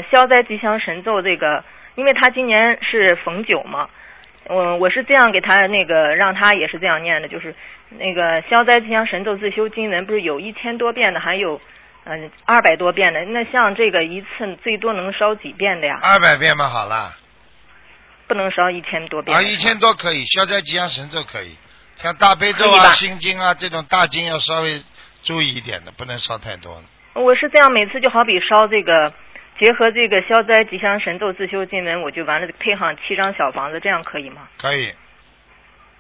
消灾吉祥神咒这个，因为他今年是逢9嘛，我是这样给他那个让他也是这样念的，就是那个消灾吉祥神咒自修经文不是有1000多遍的，还有200多遍的，那像这个一次最多能烧几遍的呀 ？200遍嘛，好了。 不能烧1000多遍。 1000多可以，消灾吉祥神咒可以，像大悲咒啊、心经啊这种大经要稍微注意一点的，不能烧太多。 我是这样，每次就好比烧这个，结合这个消灾吉祥神咒自修经文，我就完了配上7张小房子，这样可以吗？ 可以。